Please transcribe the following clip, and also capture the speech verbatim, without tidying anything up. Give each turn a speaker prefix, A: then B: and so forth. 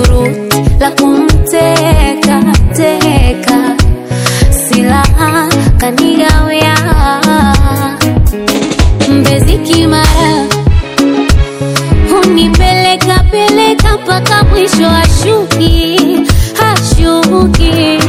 A: shuruti la kumteka teka, silaha kanigawia Mbezi Kimara, hunipeleka peleka mpaka mwisho ashuki, hashuki.